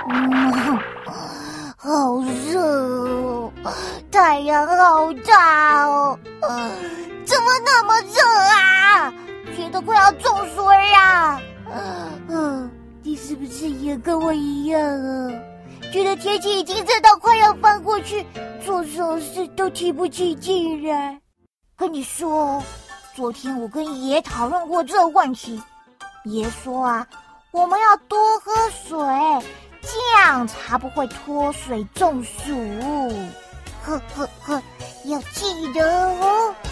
好热哦，太阳好大哦，怎么那么热啊？觉得快要中暑啊！你是不是也跟我一样啊？觉得天气已经热到快要翻过去，做什么事都提不起劲来。跟你说，昨天我跟爷讨论过这个问题，爷说啊，我们要多喝水，这样才不会脱水中暑。要记得哦。